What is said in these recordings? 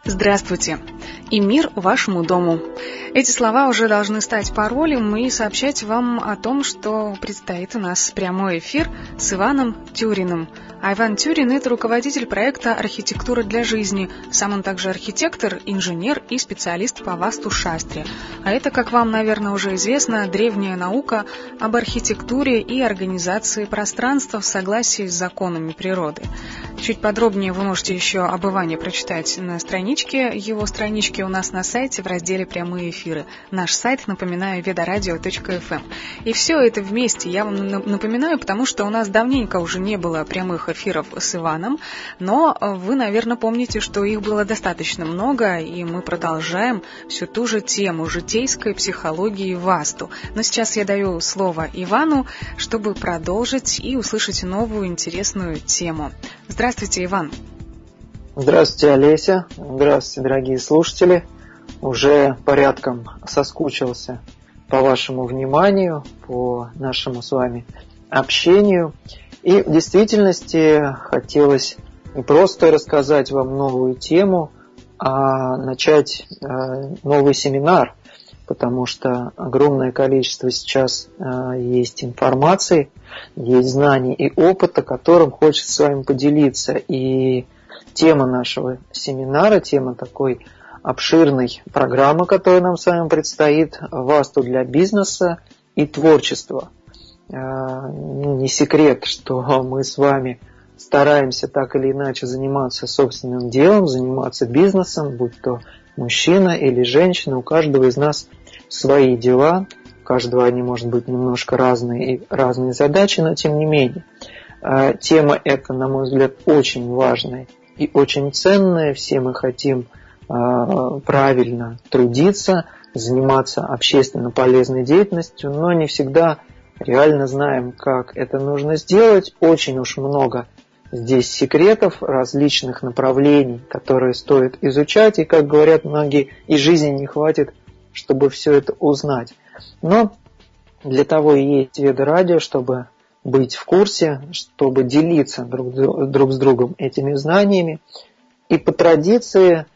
Здравствуйте и мир вашему дому. Эти слова уже должны стать паролем и сообщать вам о том, что предстоит у нас прямой эфир с Иваном Тюриным. А Иван Тюрин – это руководитель проекта «Архитектура для жизни». Сам он также архитектор, инженер и специалист по Васту-Шастре. А это, как вам, наверное, уже известно, древняя наука об архитектуре и организации пространства в согласии с законами природы. Чуть подробнее вы можете еще об Иване прочитать на его страничке у нас на сайте в разделе «Прямые эфиры». Наш сайт, напоминаю, vedoradio.fm. И все это вместе я вам напоминаю, потому что у нас давненько уже не было прямых эфиров с Иваном, но вы, наверное, помните, что их было достаточно много, и мы продолжаем всю ту же тему житейской психологии Васту. Но сейчас я даю слово Ивану, чтобы продолжить и услышать новую интересную тему. Здравствуйте, Иван. Здравствуйте, Олеся. Здравствуйте, дорогие слушатели. Уже порядком соскучился по вашему вниманию, по нашему с вами общению. И в действительности хотелось не просто рассказать вам новую тему, а начать новый семинар, потому что огромное количество сейчас есть информации, есть знаний и опыта, которым хочется с вами поделиться. И тема нашего семинара, тема такой обширной программы, которая нам с вами предстоит, «Васту для бизнеса и творчества». Не секрет, что мы с вами стараемся так или иначе заниматься собственным делом, заниматься бизнесом, будь то мужчина или женщина, у каждого из нас свои дела, у каждого они, может быть, немножко разные и разные задачи, но тем не менее. Тема эта, на мой взгляд, очень важная и очень ценная. Все мы хотим правильно трудиться, заниматься общественно полезной деятельностью, но не всегда реально знаем, как это нужно сделать. Очень уж много здесь секретов, различных направлений, которые стоит изучать, и, как говорят многие, и жизни не хватит, чтобы все это узнать. Но для того и есть Ведорадио, чтобы быть в курсе, чтобы делиться друг с другом этими знаниями. И по традиции,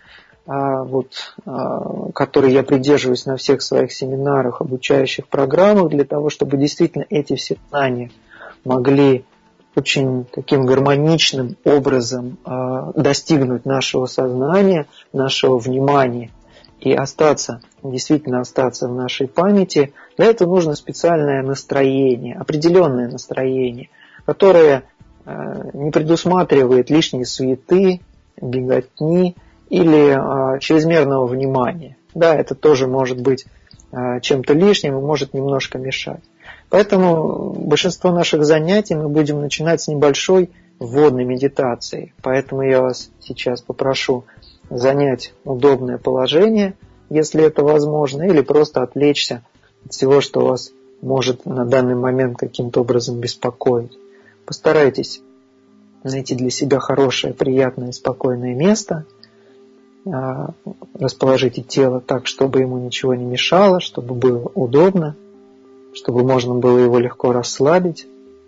которой я придерживаюсь на всех своих семинарах, обучающих программах, для того, чтобы действительно эти все знания могли очень таким гармоничным образом достигнуть нашего сознания, нашего внимания и действительно остаться в нашей памяти. Для этого нужно специальное настроение, определенное настроение, которое не предусматривает лишней суеты, беготни или чрезмерного внимания. Да, это тоже может быть чем-то лишним и может немножко мешать. Поэтому большинство наших занятий мы будем начинать с небольшой вводной медитации. Поэтому я вас сейчас попрошу занять удобное положение, если это возможно, или просто отвлечься от всего, что вас может на данный момент каким-то образом беспокоить. Постарайтесь найти для себя хорошее, приятное, спокойное место. Расположите тело так, чтобы ему ничего не мешало, чтобы было удобно, чтобы можно было его легко расслабить.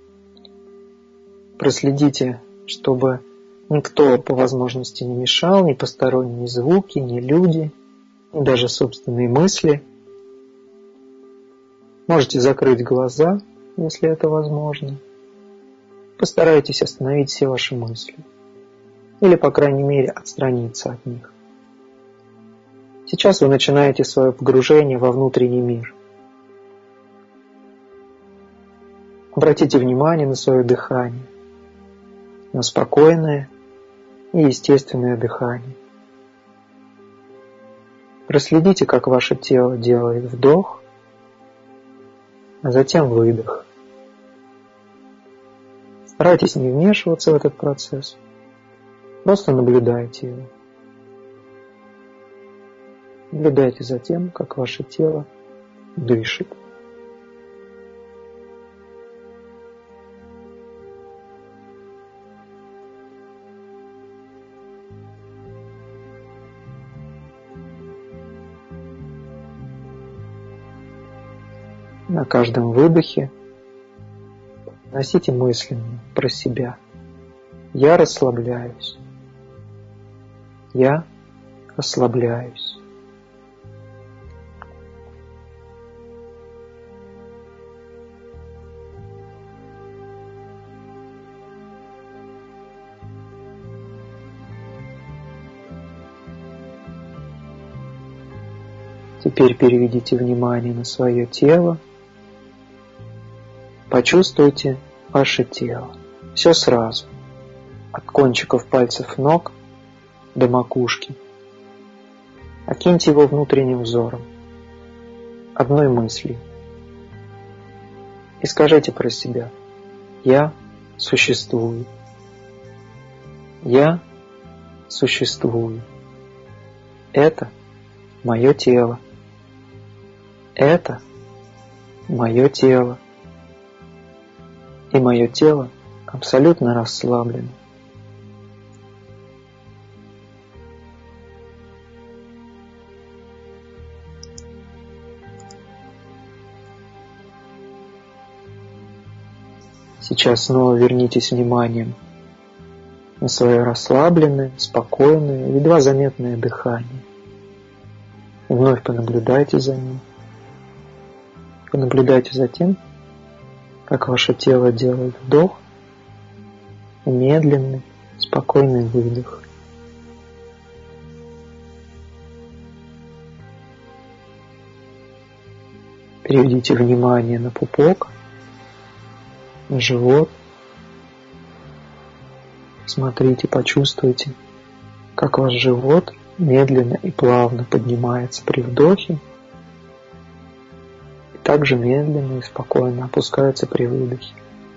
Проследите, чтобы никто по возможности не мешал, ни посторонние звуки, ни люди, ни даже собственные мысли. Можете закрыть глаза, если это возможно. Постарайтесь остановить все ваши мысли. Или, по крайней мере, отстраниться от них. Сейчас вы начинаете свое погружение во внутренний мир. Обратите внимание на свое дыхание, на спокойное и естественное дыхание. Проследите, как ваше тело делает вдох, а затем выдох. Старайтесь не вмешиваться в этот процесс, просто наблюдайте его. Наблюдайте за тем, как ваше тело дышит. На каждом выдохе носите мысленно про себя. Я расслабляюсь. Я расслабляюсь. Теперь переведите внимание на свое тело. Почувствуйте ваше тело. Все сразу. От кончиков пальцев ног до макушки. Окиньте его внутренним взором. Одной мыслью. И скажите про себя: я существую. Я существую. Это мое тело. Это мое тело. И мое тело абсолютно расслаблено. Сейчас снова вернитесь вниманием на свое расслабленное, спокойное, едва заметное дыхание. И вновь понаблюдайте за ним. Понаблюдайте за тем, как ваше тело делает вдох и медленный, спокойный выдох. Переведите внимание на пупок, на живот. Смотрите, почувствуйте, как ваш живот медленно и плавно поднимается при вдохе и также медленно и спокойно опускается при выдохе.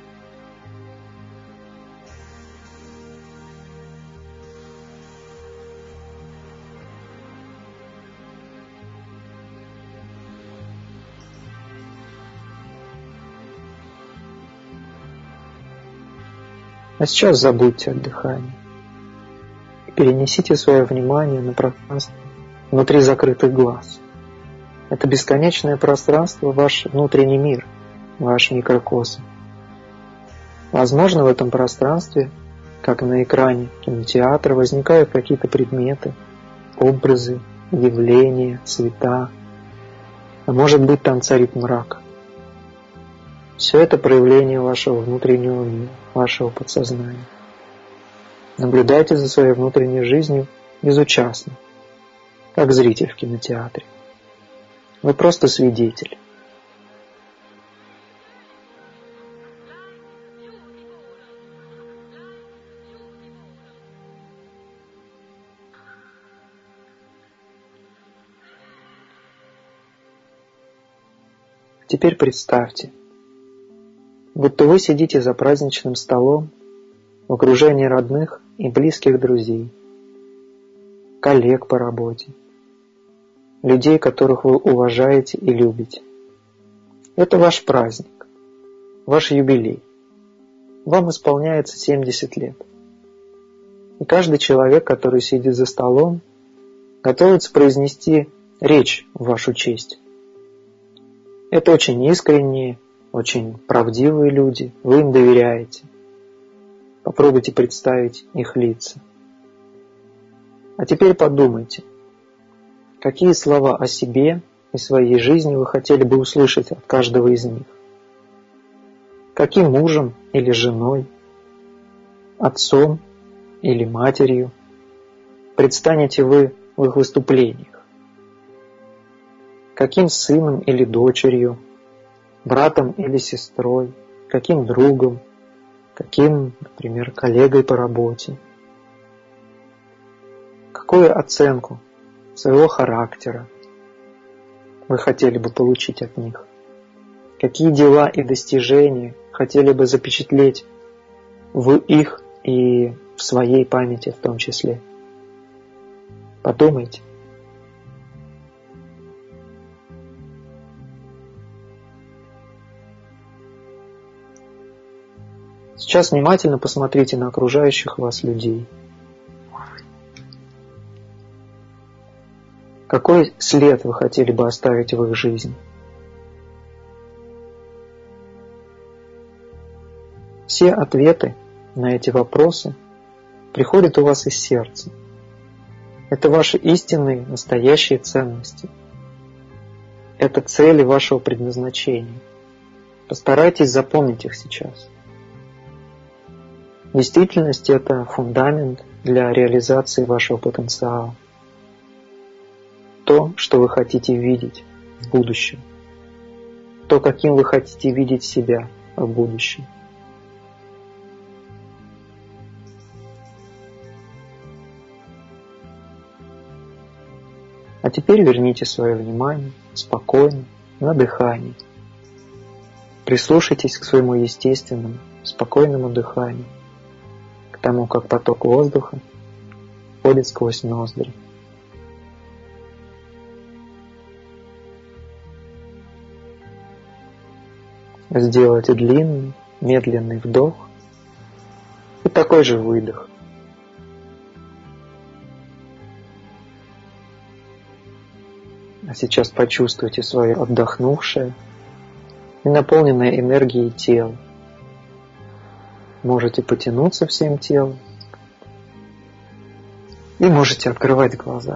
А сейчас забудьте о дыхании и перенесите свое внимание на пространство внутри закрытых глаз. Это бесконечное пространство – ваш внутренний мир, ваш микрокосм. Возможно, в этом пространстве, как на экране кинотеатра, возникают какие-то предметы, образы, явления, цвета. А может быть, там царит мрак. Все это проявление вашего внутреннего мира, вашего подсознания. Наблюдайте за своей внутренней жизнью безучастно, как зритель в кинотеатре. Вы просто свидетель. Теперь представьте, будто вы сидите за праздничным столом в окружении родных и близких друзей, коллег по работе, людей, которых вы уважаете и любите. Это ваш праздник, ваш юбилей. Вам исполняется 70 лет. И каждый человек, который сидит за столом, готовится произнести речь в вашу честь. Это очень искренние, очень правдивые люди, вы им доверяете. Попробуйте представить их лица. А теперь подумайте, какие слова о себе и своей жизни вы хотели бы услышать от каждого из них. Каким мужем или женой, отцом или матерью предстанете вы в их выступлениях? Каким сыном или дочерью, братом или сестрой, каким другом, каким, например, коллегой по работе? Какую оценку своего характера вы хотели бы получить от них? Какие дела и достижения хотели бы запечатлеть в их и в своей памяти в том числе? Подумайте. Сейчас внимательно посмотрите на окружающих вас людей. Какой след вы хотели бы оставить в их жизни? Все ответы на эти вопросы приходят у вас из сердца. Это ваши истинные, настоящие ценности. Это цели вашего предназначения. Постарайтесь запомнить их сейчас. В действительности это фундамент для реализации вашего потенциала. То, что вы хотите видеть в будущем. То, каким вы хотите видеть себя в будущем. А теперь верните свое внимание спокойно на дыхание. Прислушайтесь к своему естественному, спокойному дыханию, к тому, как поток воздуха ходит сквозь ноздри. Сделайте длинный, медленный вдох и такой же выдох. А сейчас почувствуйте свое отдохнувшее и наполненное энергией тело. Можете потянуться всем телом и можете открывать глаза.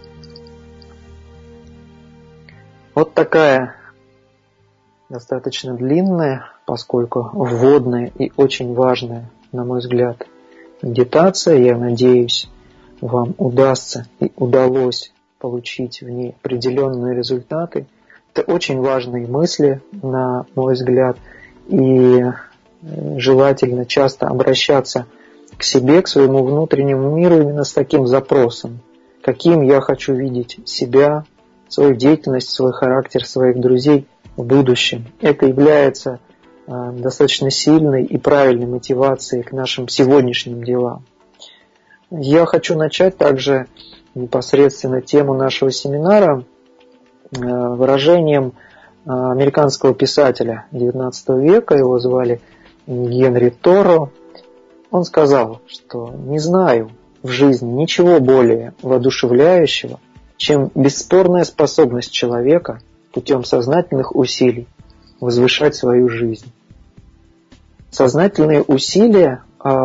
Вот такая достаточно длинная, поскольку вводная и очень важная, на мой взгляд, медитация. Я надеюсь, вам удастся и удалось получить в ней определенные результаты. Это очень важные мысли, на мой взгляд, и желательно часто обращаться к себе, к своему внутреннему миру именно с таким запросом. Каким я хочу видеть себя, свою деятельность, свой характер, своих друзей в будущем. Это является достаточно сильной и правильной мотивацией к нашим сегодняшним делам. Я хочу начать также непосредственно тему нашего семинара выражением американского писателя XIX века, его звали Генри Торо. Он сказал, что «не знаю в жизни ничего более воодушевляющего, чем бесспорная способность человека путем сознательных усилий возвышать свою жизнь». Сознательные усилия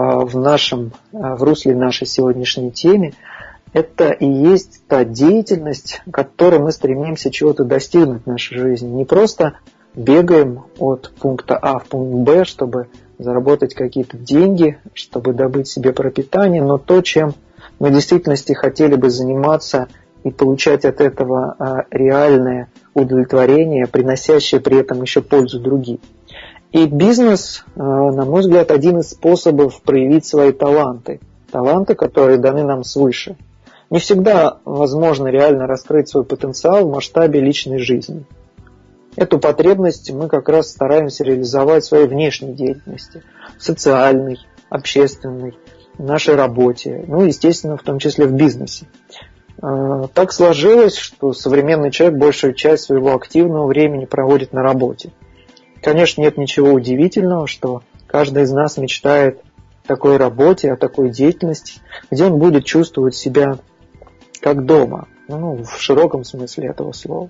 в русле нашей сегодняшней темы – это и есть та деятельность, которой мы стремимся чего-то достигнуть в нашей жизни. Не просто бегаем от пункта А в пункт Б, чтобы заработать какие-то деньги, чтобы добыть себе пропитание, но то, чем мы в действительности хотели бы заниматься и получать от этого реальное удовлетворение, приносящее при этом еще пользу другим. И бизнес, на мой взгляд, один из способов проявить свои таланты. Таланты, которые даны нам свыше. Не всегда возможно реально раскрыть свой потенциал в масштабе личной жизни. Эту потребность мы как раз стараемся реализовать в своей внешней деятельности, социальной, общественной, в нашей работе, естественно, в том числе в бизнесе. Так сложилось, что современный человек большую часть своего активного времени проводит на работе. Конечно, нет ничего удивительного, что каждый из нас мечтает о такой работе, о такой деятельности, где он будет чувствовать себя как дома, в широком смысле этого слова.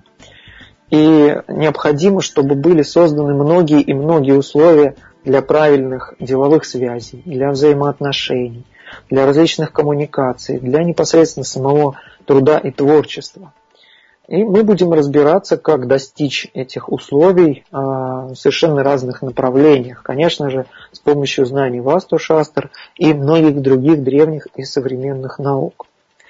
И необходимо, чтобы были созданы многие и многие условия для правильных деловых связей, для взаимоотношений, для различных коммуникаций, для непосредственно самого труда и творчества. И мы будем разбираться, как достичь этих условий в совершенно разных направлениях. Конечно же, с помощью знаний Васту-шастр и многих других древних и современных наук.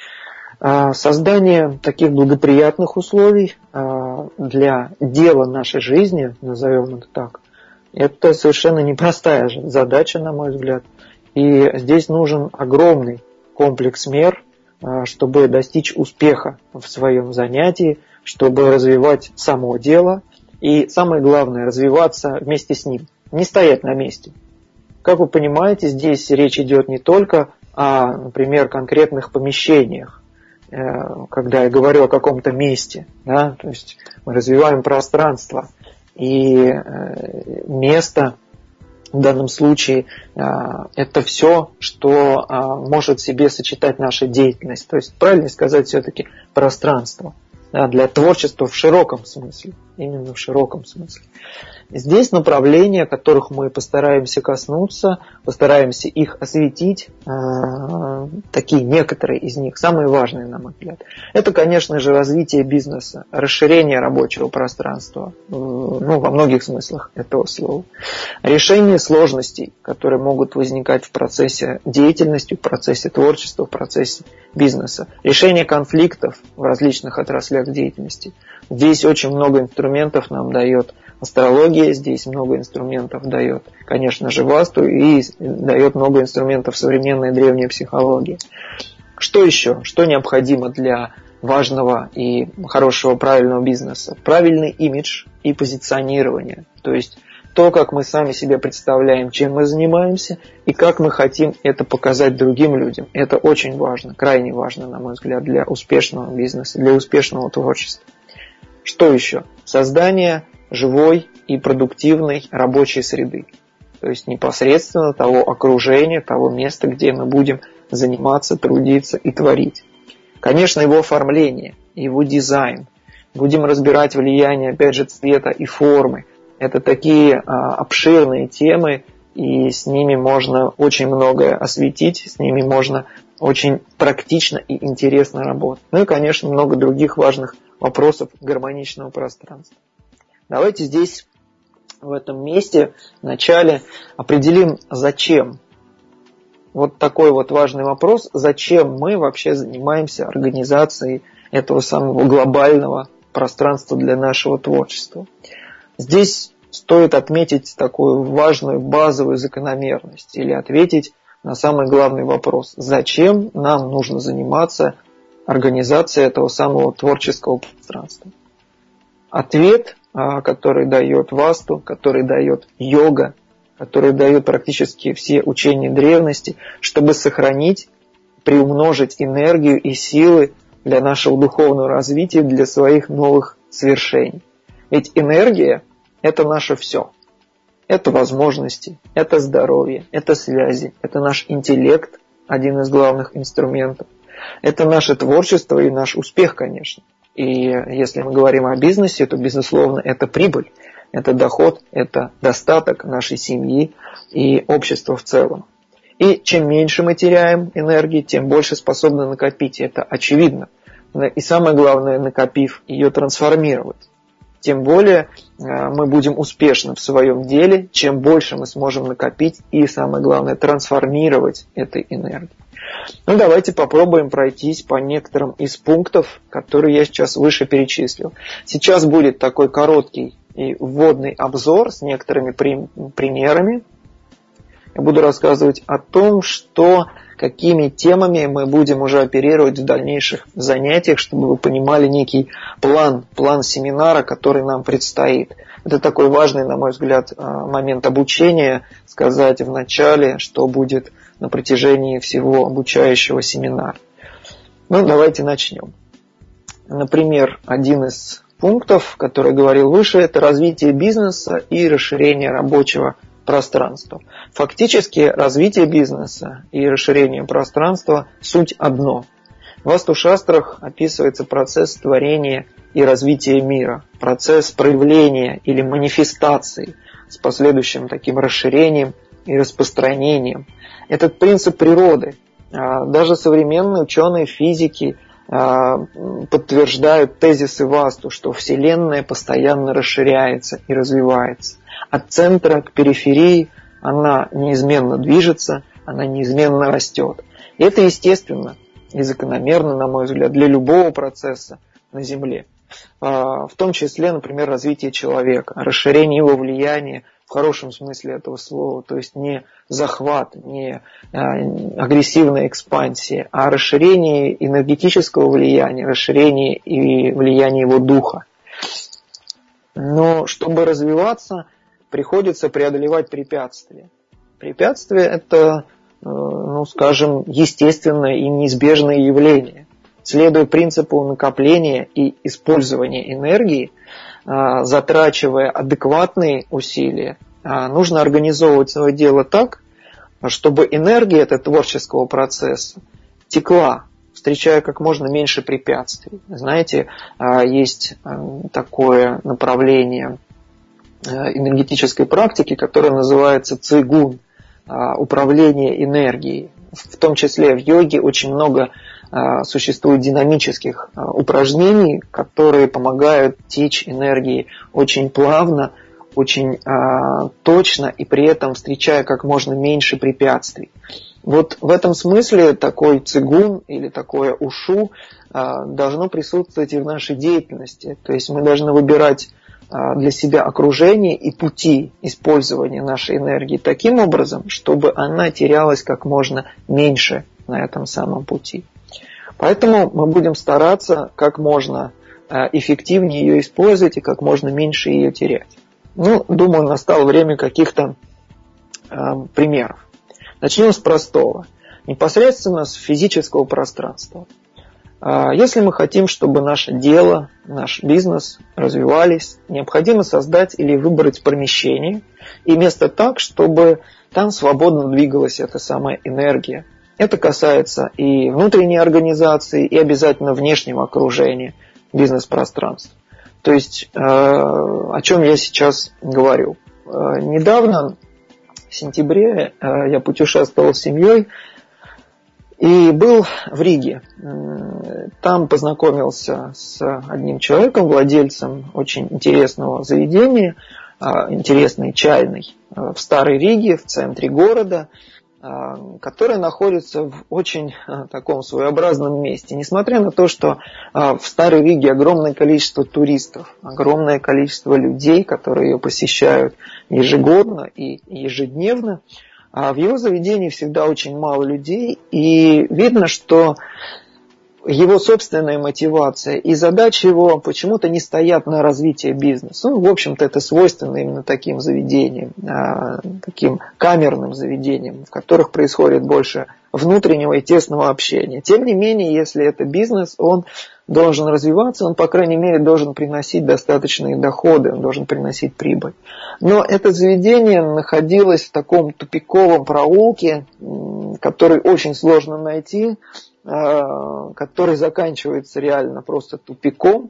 Создание таких благоприятных условий для дела нашей жизни, назовем это так, это совершенно непростая задача, на мой взгляд. И здесь нужен огромный комплекс мер, чтобы достичь успеха в своем занятии, чтобы развивать само дело и, самое главное, развиваться вместе с ним, не стоять на месте. Как вы понимаете, здесь речь идет не только о, например, конкретных помещениях, когда я говорю о каком-то месте, то есть мы развиваем пространство, и место в данном случае это все, что может в себе сочетать наша деятельность, то есть правильно сказать все-таки пространство для творчества в широком смысле. именно в широком смысле. Здесь направления, которых мы постараемся коснуться, постараемся их осветить, такие некоторые из них, самые важные, на мой взгляд. Это, конечно же, развитие бизнеса, расширение рабочего пространства, во многих смыслах этого слова. Решение сложностей, которые могут возникать в процессе деятельности, в процессе творчества, в процессе бизнеса. Решение конфликтов в различных отраслях деятельности. Здесь очень много инструментов нам дает астрология, здесь много инструментов дает, конечно же, васту, и дает много инструментов современной древней психологии. Что еще? Что необходимо для важного и хорошего, правильного бизнеса? Правильный имидж и позиционирование. То есть то, как мы сами себе представляем, чем мы занимаемся, и как мы хотим это показать другим людям. Это очень важно, крайне важно, на мой взгляд, для успешного бизнеса, для успешного творчества. Что еще? Создание живой и продуктивной рабочей среды. То есть непосредственно того окружения, того места, где мы будем заниматься, трудиться и творить. Конечно, его оформление, его дизайн. Будем разбирать влияние, опять же, цвета и формы. Это такие обширные темы, и с ними можно очень многое осветить, с ними можно очень практично и интересно работать. Ну и, конечно, много других важных вопросов гармоничного пространства. Давайте здесь, в этом месте, вначале определим, зачем. Вот такой вот важный вопрос, зачем мы вообще занимаемся организацией этого самого глобального пространства для нашего творчества. Здесь стоит отметить такую важную базовую закономерность или ответить на самый главный вопрос. Зачем нам нужно заниматься организацией этого самого творческого пространства? Ответ, который дает васту, который дает йога, который дает практически все учения древности, чтобы сохранить, приумножить энергию и силы для нашего духовного развития, для своих новых свершений. Ведь энергия – это наше все. Это возможности, это здоровье, это связи, это наш интеллект, один из главных инструментов. Это наше творчество и наш успех, конечно. И если мы говорим о бизнесе, то, безусловно, это прибыль, это доход, это достаток нашей семьи и общества в целом. И чем меньше мы теряем энергии, тем больше способны накопить. Это очевидно. И самое главное, накопив, ее трансформировать. Тем более мы будем успешны в своем деле, чем больше мы сможем накопить и, самое главное, трансформировать этой энергией. Ну, давайте попробуем пройтись по некоторым из пунктов, которые я сейчас выше перечислил. Сейчас будет такой короткий и вводный обзор с некоторыми примерами. Я буду рассказывать о том, какими темами мы будем уже оперировать в дальнейших занятиях, чтобы вы понимали некий план семинара, который нам предстоит. Это такой важный, на мой взгляд, момент обучения, сказать в начале, что будет на протяжении всего обучающего семинара. Ну, давайте начнем. Например, один из пунктов, который я говорил выше, это развитие бизнеса и расширение рабочего пространства. Фактически развитие бизнеса и расширение пространства – суть одно. В Васту-шастрах описывается процесс творения и развития мира, процесс проявления или манифестации с последующим таким расширением и распространением. Этот принцип природы. Даже современные ученые физики подтверждают тезисы Васту, что Вселенная постоянно расширяется и развивается. От центра к периферии она неизменно движется, она неизменно растет. И это естественно и закономерно, на мой взгляд, для любого процесса на Земле. В том числе, например, развитие человека, расширение его влияния в хорошем смысле этого слова, то есть не захват, не агрессивная экспансия, а расширение энергетического влияния, расширение и влияние его духа. Но чтобы развиваться, приходится преодолевать препятствия. Препятствия – это, скажем, естественное и неизбежное явление. Следуя принципу накопления и использования энергии, затрачивая адекватные усилия, нужно организовывать свое дело так, чтобы энергия этого творческого процесса текла встречая как можно меньше препятствий. Знаете, есть такое направление энергетической практики, которое называется цигун, управление энергией. В том числе в йоге очень много существует динамических упражнений, которые помогают течь энергии очень плавно, очень точно и при этом встречая как можно меньше препятствий. Вот в этом смысле такой цигун или такое ушу должно присутствовать и в нашей деятельности. То есть мы должны выбирать для себя окружение и пути использования нашей энергии таким образом, чтобы она терялась как можно меньше на этом самом пути. Поэтому мы будем стараться как можно эффективнее ее использовать и как можно меньше ее терять. Думаю, настало время каких-то примеров. Начнем с простого. Непосредственно с физического пространства. Если мы хотим, чтобы наше дело, наш бизнес развивались, необходимо создать или выбрать помещение и место так, чтобы там свободно двигалась эта самая энергия. Это касается и внутренней организации, и обязательно внешнего окружения бизнес-пространства. То есть, о чем я сейчас говорю. Недавно, в сентябре, я путешествовал с семьей и был в Риге. Там познакомился с одним человеком, владельцем очень интересного заведения, интересной чайной в Старой Риге, в центре города, которая находится в очень таком своеобразном месте. Несмотря на то, что в Старой Риге огромное количество туристов, огромное количество людей, которые ее посещают ежегодно и ежедневно, в его заведении всегда очень мало людей, и видно, что его собственная мотивация и задачи его почему-то не стоят на развитие бизнеса. В общем-то, это свойственно именно таким заведениям, таким камерным заведениям, в которых происходит больше внутреннего и тесного общения. Тем не менее, если это бизнес, он должен развиваться, он, по крайней мере, должен приносить достаточные доходы, он должен приносить прибыль. Но это заведение находилось в таком тупиковом проулке, который очень сложно найти, который заканчивается реально просто тупиком,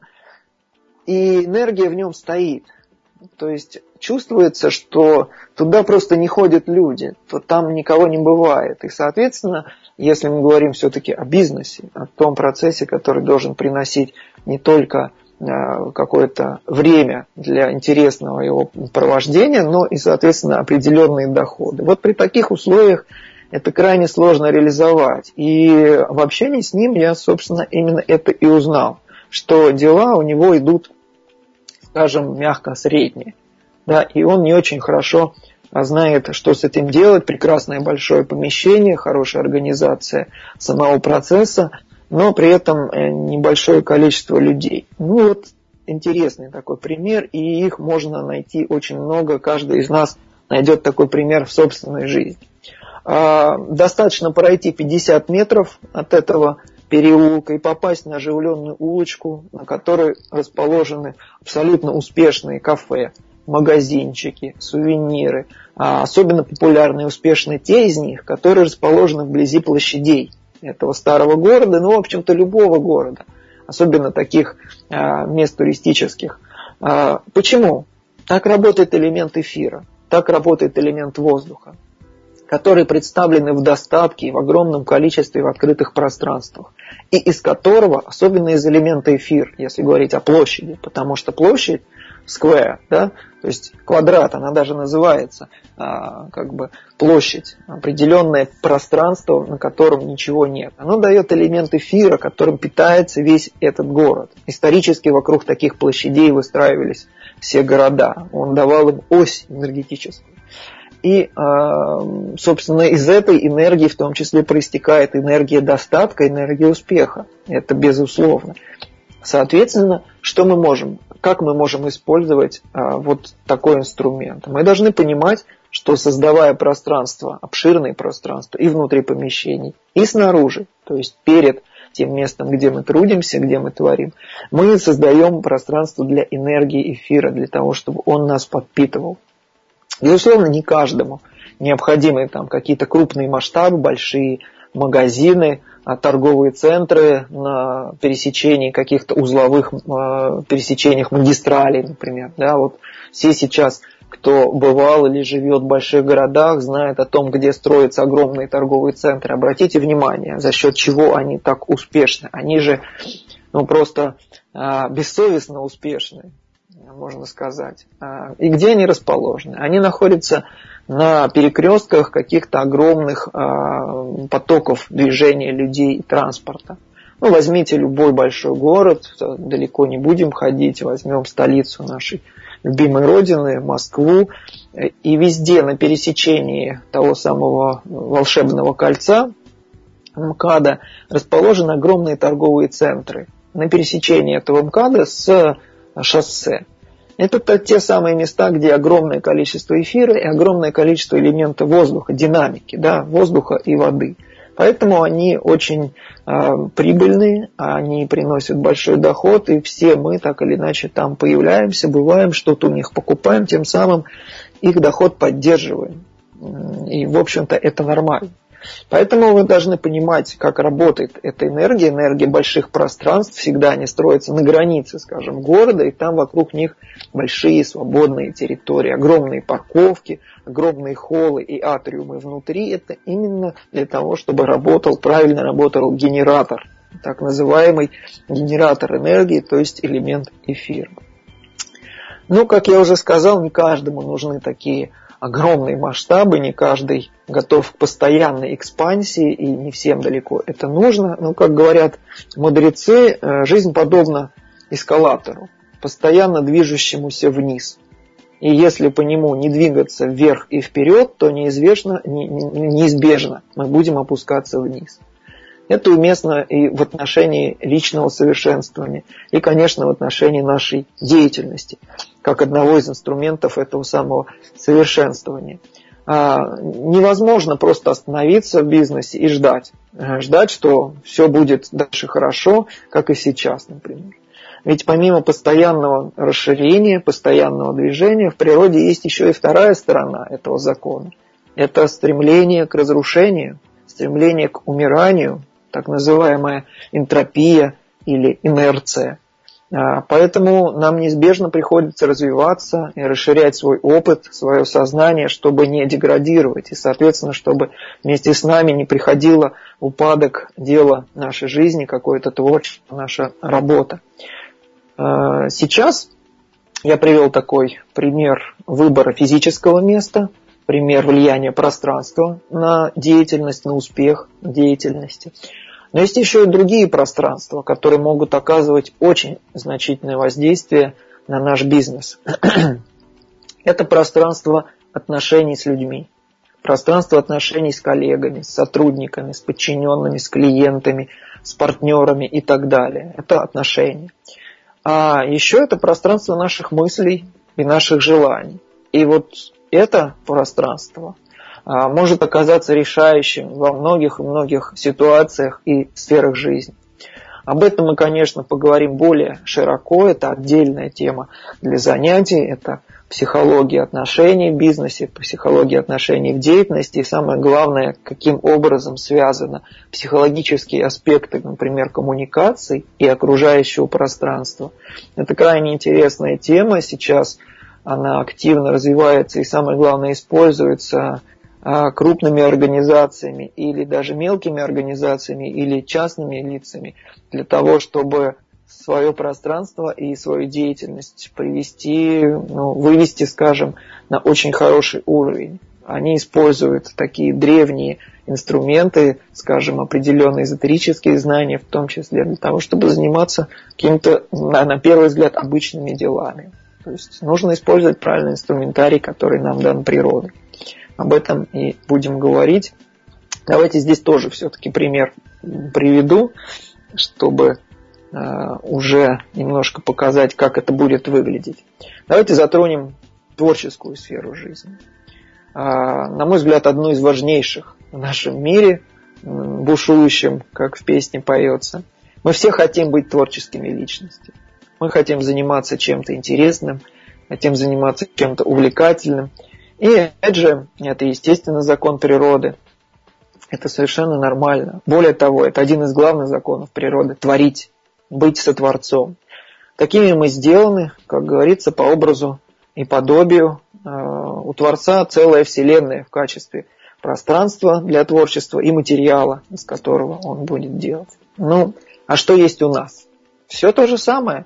и энергия в нем стоит. То есть чувствуется, что туда просто не ходят люди, то там никого не бывает. И, соответственно, если мы говорим все-таки о бизнесе, о том процессе, который должен приносить не только какое-то время для интересного его провождения, но и, соответственно, определенные доходы. Вот при таких условиях это крайне сложно реализовать. И в общении с ним я, собственно, именно это и узнал, что дела у него идут, скажем, мягко средние. Да, и он не очень хорошо знает, что с этим делать. Прекрасное большое помещение, хорошая организация самого процесса, но при этом небольшое количество людей. Вот интересный такой пример, и их можно найти очень много. Каждый из нас найдет такой пример в собственной жизни. Достаточно пройти 50 метров от этого переулка и попасть на оживленную улочку, на которой расположены абсолютно успешные кафе, магазинчики, сувениры. Особенно популярны и успешны те из них, которые расположены вблизи площадей этого старого города, в общем-то, любого города, особенно таких мест туристических. Почему? Так работает элемент эфира, так работает элемент воздуха, которые представлены в достатке и в огромном количестве в открытых пространствах, и из которого, особенно из элемента эфир, если говорить о площади, потому что площадь, square, да, то есть квадрат, она даже называется площадь, определенное пространство, на котором ничего нет. Оно дает элемент эфира, которым питается весь этот город. Исторически вокруг таких площадей выстраивались все города. Он давал им ось энергетическую. И, собственно, из этой энергии в том числе проистекает энергия достатка, энергия успеха. Это безусловно. Соответственно, что мы можем? Как мы можем использовать вот такой инструмент? Мы должны понимать, что создавая пространство, обширные пространства и внутри помещений, и снаружи, то есть перед тем местом, где мы трудимся, где мы творим, мы создаем пространство для энергии эфира, для того, чтобы он нас подпитывал. Безусловно, не каждому необходимы там какие-то крупные масштабы, большие магазины, торговые центры на пересечении каких-то узловых пересечениях магистралей, например. Да, вот все сейчас, кто бывал или живет в больших городах, знает о том, где строятся огромные торговые центры. Обратите внимание, за счет чего они так успешны. Они же просто бессовестно успешны, можно сказать. И где они расположены? Они находятся на перекрестках каких-то огромных потоков движения людей и транспорта. Возьмите любой большой город, далеко не будем ходить, возьмем столицу нашей любимой родины, Москву, и везде на пересечении того самого волшебного кольца МКАДа расположены огромные торговые центры. На пересечении этого МКАДа с шоссе. Это те самые места, где огромное количество эфира и огромное количество элементов воздуха, динамики, да, воздуха и воды. Поэтому они очень прибыльные, они приносят большой доход, и все мы так или иначе там появляемся, бываем, что-то у них покупаем, тем самым их доход поддерживаем. И, в общем-то, это нормально. Поэтому вы должны понимать, как работает эта энергия. Энергия больших пространств, всегда они строятся на границе, скажем, города, и там вокруг них большие свободные территории, огромные парковки, огромные холлы и атриумы внутри. Это именно для того, чтобы правильно работал генератор, так называемый генератор энергии, то есть элемент эфира. Как я уже сказал, не каждому нужны такие огромные масштабы, не каждый готов к постоянной экспансии, и не всем далеко это нужно. Но, как говорят мудрецы, жизнь подобна эскалатору, постоянно движущемуся вниз. И если по нему не двигаться вверх и вперед, то неизбежно мы будем опускаться вниз. Это уместно и в отношении личного совершенствования, и, конечно, в отношении нашей деятельности, как одного из инструментов этого самого совершенствования. Невозможно просто остановиться в бизнесе и ждать, что все будет дальше хорошо, как и сейчас, например. Ведь помимо постоянного расширения, постоянного движения, в природе есть еще и вторая сторона этого закона. Это стремление к разрушению, стремление к умиранию, так называемая энтропия или инерция. Поэтому нам неизбежно приходится развиваться и расширять свой опыт, свое сознание, чтобы не деградировать, и, соответственно, чтобы вместе с нами не приходило в упадок дело нашей жизни, какое-то творчество, наша работа. Сейчас я привел такой пример выбора физического места, пример влияния пространства на деятельность, на успех деятельности. Но есть еще и другие пространства, которые могут оказывать очень значительное воздействие на наш бизнес. Это пространство отношений с людьми, пространство отношений с коллегами, с сотрудниками, с подчиненными, с клиентами, с партнерами и так далее. Это отношения. А еще это пространство наших мыслей и наших желаний. И вот это пространство может оказаться решающим во многих ситуациях и сферах жизни. Об этом мы, конечно, поговорим более широко. Это отдельная тема для занятий. Это психология отношений в бизнесе, психология отношений в деятельности. И самое главное, каким образом связаны психологические аспекты, например, коммуникаций и окружающего пространства. Это крайне интересная тема. Сейчас она активно развивается и, самое главное, используется крупными организациями или даже мелкими организациями или частными лицами для того, чтобы свое пространство и свою деятельность вывести, скажем, на очень хороший уровень. Они используют такие древние инструменты, скажем, определенные эзотерические знания, в том числе для того, чтобы заниматься какими-то, на первый взгляд, обычными делами. То есть нужно использовать правильный инструментарий, который нам дан природой. Об этом и будем говорить. Давайте здесь тоже все-таки пример приведу, чтобы уже немножко показать, как это будет выглядеть. Давайте затронем творческую сферу жизни. На мой взгляд, одну из важнейших в нашем мире, бушующем, как в песне поется. Мы все хотим быть творческими личностями. Мы хотим заниматься чем-то интересным, хотим заниматься чем-то увлекательным. И опять же, это естественно закон природы. Это совершенно нормально. Более того, это один из главных законов природы – творить, быть сотворцом. Такими мы сделаны, как говорится, по образу и подобию. У Творца целая вселенная в качестве пространства для творчества и материала, из которого он будет делать. Ну, а что есть у нас? Все то же самое.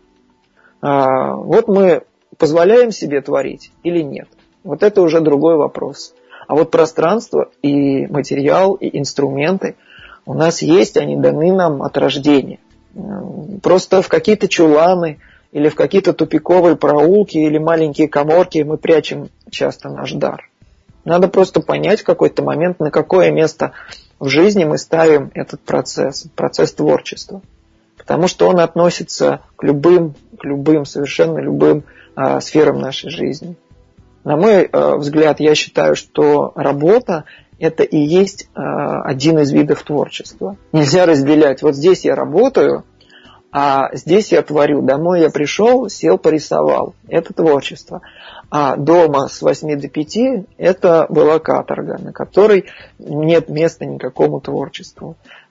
Вот мы позволяем себе творить или нет? Вот это уже другой вопрос. А вот пространство и материал, и инструменты у нас есть, они даны нам от рождения. Просто в какие-то чуланы или в какие-то тупиковые проулки или маленькие каморки мы прячем часто наш дар. Надо просто понять в какой-то момент, на какое место в жизни мы ставим этот процесс творчества. Потому что он относится к любым, совершенно любым сферам нашей жизни. На мой взгляд, я считаю, что работа – это и есть один из видов творчества. Нельзя разделять. Вот здесь я работаю, а здесь я творю. Домой я пришел, сел, порисовал. Это творчество. А дома с 8 до 5 это была каторга, на которой нет места никакому творчеству.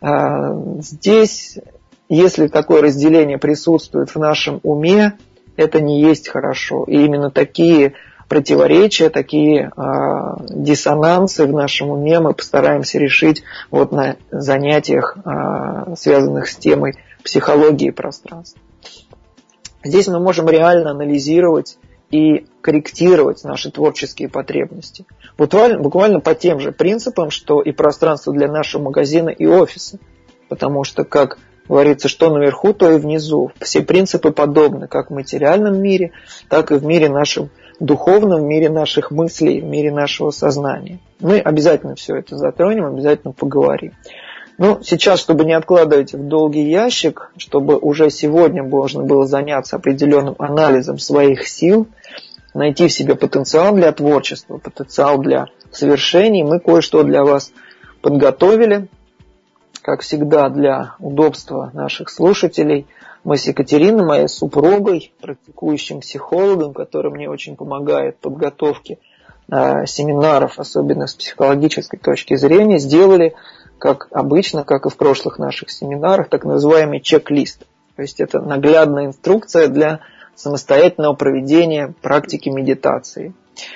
Здесь, если такое разделение присутствует в нашем уме, это не есть хорошо. И именно такие противоречия, такие диссонансы в нашем уме мы постараемся решить вот на занятиях, связанных с темой психологии пространства. Здесь мы можем реально анализировать и корректировать наши творческие потребности. Буквально по тем же принципам, что и пространство для нашего магазина и офиса. Потому что, как говорится, что наверху, то и внизу. Все принципы подобны как в материальном мире, так и в мире нашем духовном, в мире наших мыслей, в мире нашего сознания. Мы обязательно все это затронем, обязательно поговорим. Ну, сейчас, чтобы не откладывать в долгий ящик, чтобы уже сегодня можно было заняться определенным анализом своих сил, найти в себе потенциал для творчества, потенциал для совершений, мы кое-что для вас подготовили. Как всегда, для удобства наших слушателей, мы с Екатериной, моей супругой, практикующим психологом, который мне очень помогает в подготовке семинаров, особенно с психологической точки зрения, сделали, как обычно, как и в прошлых наших семинарах, так называемый чек-лист. То есть это наглядная инструкция для самостоятельного проведения практики медитации.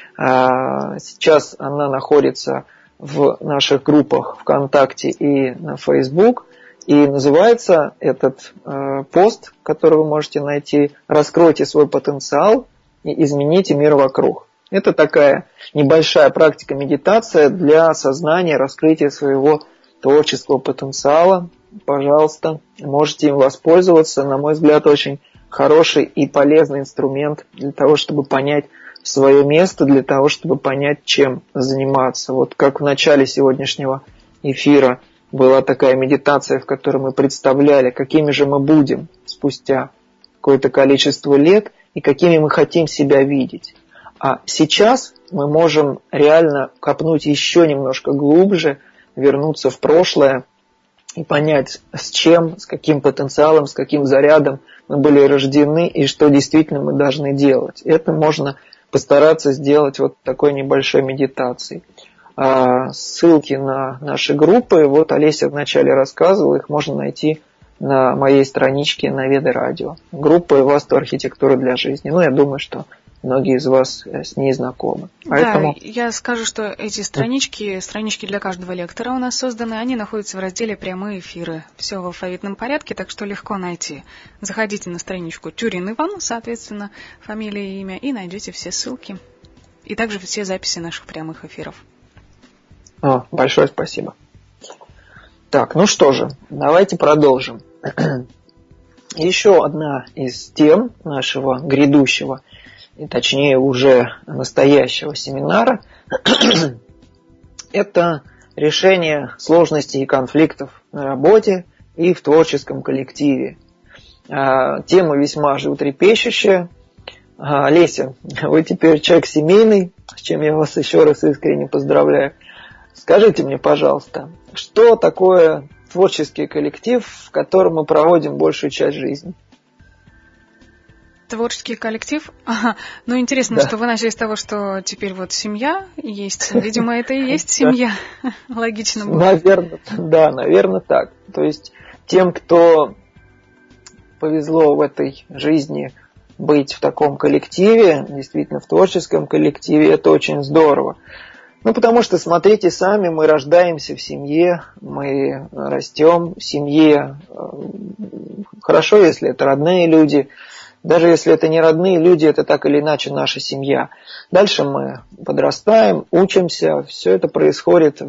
Сейчас она находится в наших группах ВКонтакте и на Facebook. И называется этот пост, который вы можете найти, «Раскройте свой потенциал и измените мир вокруг». Это такая небольшая практика медитация для сознания, раскрытия своего творческого потенциала. Пожалуйста, можете им воспользоваться. На мой взгляд, очень хороший и полезный инструмент для того, чтобы понять свое место, для того, чтобы понять, чем заниматься. Вот как в начале сегодняшнего эфира была такая медитация, в которой мы представляли, какими же мы будем спустя какое-то количество лет и какими мы хотим себя видеть. А сейчас мы можем реально копнуть еще немножко глубже, вернуться в прошлое и понять, с чем, с каким потенциалом, с каким зарядом мы были рождены и что действительно мы должны делать. Это можно постараться сделать вот такой небольшой медитацией. Ссылки на наши группы, вот Олеся вначале рассказывала, их можно найти на моей страничке на Веды Радио. Группа «Васту архитектура для жизни». Ну, я думаю, что многие из вас с ней знакомы. Поэтому... Да, я скажу, что эти странички для каждого лектора у нас созданы, они находятся в разделе «Прямые эфиры». Все в алфавитном порядке, так что легко найти. Заходите на страничку Тюрин Иван, соответственно, фамилия и имя, и найдете все ссылки. И также все записи наших прямых эфиров. Большое спасибо. Так, ну что же, давайте продолжим. Еще одна из тем нашего грядущего, и точнее уже настоящего семинара, это решение сложностей и конфликтов на работе и в творческом коллективе. Тема весьма животрепещущая. Леся, вы теперь человек семейный, с чем я вас еще раз искренне поздравляю. Скажите мне, пожалуйста, что такое творческий коллектив, в котором мы проводим большую часть жизни? Творческий коллектив? Ага. Ну, интересно, Да. что вы начали с того, что теперь вот семья есть. Видимо, это и есть семья. Логично было. Наверное, так. То есть тем, кто повезло в этой жизни быть в таком коллективе, действительно в творческом коллективе, это очень здорово. Ну, потому что, смотрите сами, мы рождаемся в семье, мы растем в семье. Хорошо, если это родные люди. Даже если это не родные люди, это так или иначе наша семья. Дальше мы подрастаем, учимся. Все это происходит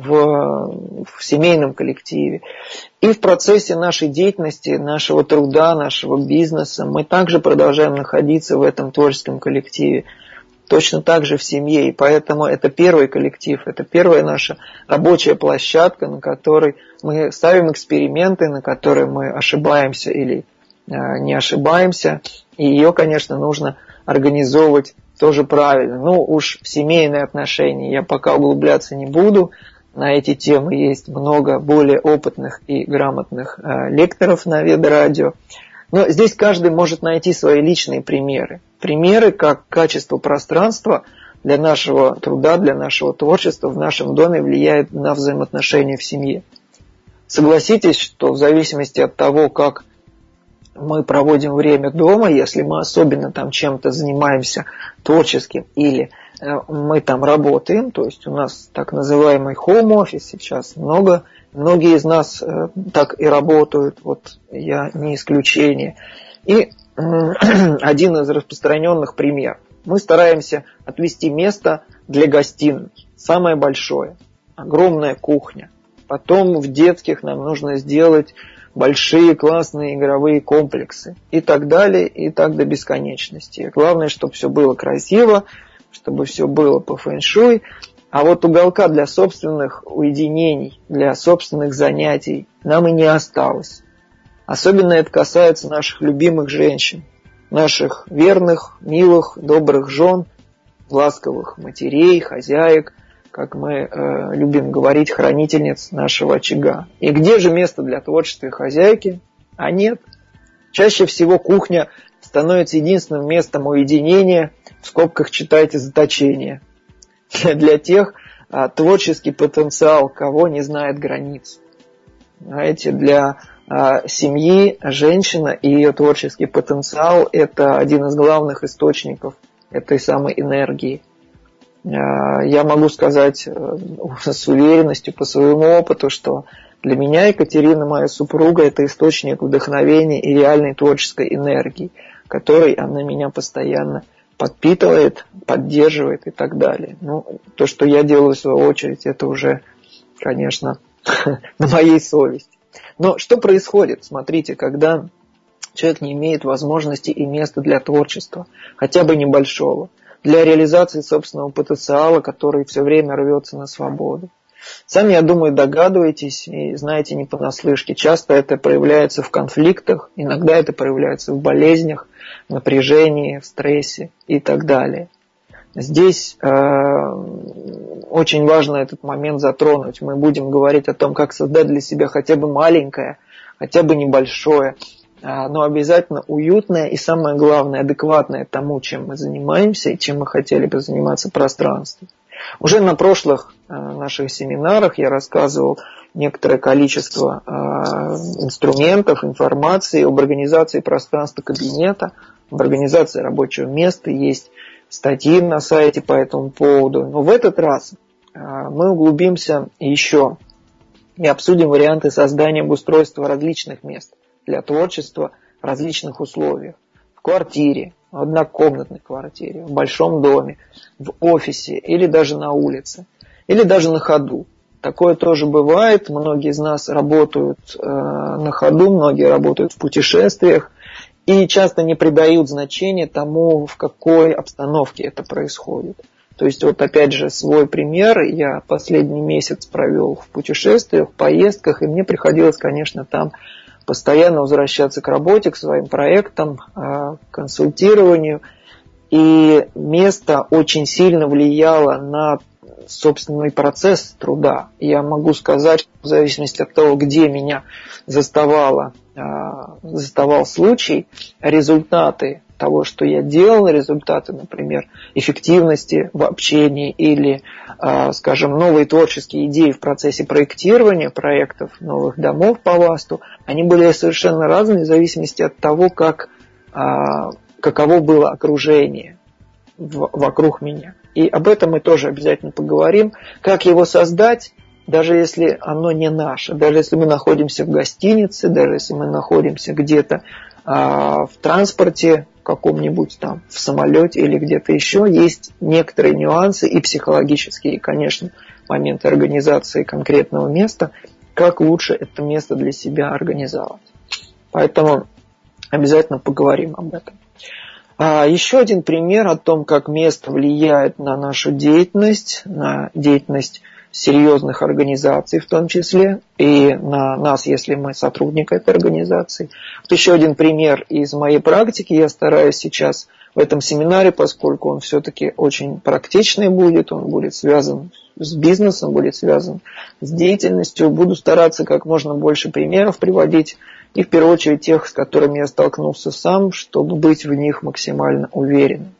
в семейном коллективе. И в процессе нашей деятельности, нашего труда, нашего бизнеса мы также продолжаем находиться в этом творческом коллективе. Точно так же в семье. И поэтому это первый коллектив, это первая наша рабочая площадка, на которой мы ставим эксперименты, на которой мы ошибаемся или не ошибаемся. И ее, конечно, нужно организовывать тоже правильно. Ну, уж в семейные отношения я пока углубляться не буду. На эти темы есть много более опытных и грамотных лекторов на Ведрадио. Но здесь каждый может найти свои личные примеры. Примеры, как качество пространства для нашего труда, для нашего творчества в нашем доме влияет на взаимоотношения в семье. Согласитесь, что в зависимости от того, как мы проводим время дома, если мы особенно там чем-то занимаемся творческим или мы там работаем, то есть у нас так называемый home office сейчас многие из нас так и работают, вот я не исключение. И один из распространенных примеров. Мы стараемся отвести место для гостиной, самое большое, огромная кухня. Потом в детских нам нужно сделать большие классные игровые комплексы и так далее, и так до бесконечности. Главное, чтобы все было красиво, чтобы все было по фэн-шуй. А вот уголка для собственных уединений, для собственных занятий нам и не осталось. Особенно это касается наших любимых женщин, наших верных, милых, добрых жен, ласковых матерей, хозяек, как мы любим говорить, хранительниц нашего очага. И где же место для творчества хозяйки? А нет. Чаще всего кухня становится единственным местом уединения, в скобках читайте заточения, для тех, творческий потенциал, кого не знает границ. Знаете, для семьи женщина и ее творческий потенциал – это один из главных источников этой самой энергии. Я могу сказать с уверенностью по своему опыту, что для меня Екатерина, моя супруга, это источник вдохновения и реальной творческой энергии, которой она меня постоянно подпитывает, поддерживает и так далее. Ну, то, что я делаю в свою очередь, это уже, конечно, на моей совести. Но что происходит, смотрите, когда человек не имеет возможности и места для творчества, хотя бы небольшого, для реализации собственного потенциала, который все время рвется на свободу. Сами, я думаю, догадываетесь и знаете не понаслышке. Часто это проявляется в конфликтах, иногда это проявляется в болезнях, в напряжении, в стрессе и так далее. Здесь очень важно этот момент затронуть. Мы будем говорить о том, как создать для себя хотя бы маленькое, хотя бы небольшое, но обязательно уютное и, самое главное, адекватное тому, чем мы занимаемся и чем мы хотели бы заниматься пространством. Уже на прошлых наших семинарах я рассказывал некоторое количество инструментов, информации об организации пространства кабинета, об организации рабочего места. Есть статьи на сайте по этому поводу. Но в этот раз мы углубимся еще и обсудим варианты создания обустройства различных мест для творчества в различных условиях. В квартире, в однокомнатной квартире, в большом доме, в офисе или даже на улице, или даже на ходу. Такое тоже бывает. Многие из нас работают на ходу, многие работают в путешествиях и часто не придают значения тому, в какой обстановке это происходит. То есть вот опять же свой пример. Я последний месяц провел в путешествиях, в поездках, и мне приходилось, конечно, там постоянно возвращаться к работе, к своим проектам, к консультированию. И место очень сильно влияло на собственный процесс труда. Я могу сказать, в зависимости от того, где меня заставал случай, результаты того, что я делал, результаты, например, эффективности в общении или, скажем, новые творческие идеи в процессе проектирования проектов новых домов по ВАСТу, они были совершенно разные в зависимости от того, каково было окружение вокруг меня. И об этом мы тоже обязательно поговорим. Как его создать, даже если оно не наше, даже если мы находимся в гостинице, даже если мы находимся где-то в транспорте, в каком-нибудь там, в самолете или где-то еще, есть некоторые нюансы и психологические, и, конечно, моменты организации конкретного места, как лучше это место для себя организовать. Поэтому обязательно поговорим об этом. Еще один пример о том, как место влияет на нашу деятельность, на деятельность серьезных организаций в том числе, и на нас, если мы сотрудник этой организации. Вот еще один пример из моей практики. Я стараюсь сейчас в этом семинаре, поскольку он все-таки очень практичный будет, он будет связан с бизнесом, будет связан с деятельностью. Буду стараться как можно больше примеров приводить, и в первую очередь тех, с которыми я столкнулся сам, чтобы быть в них максимально уверенным.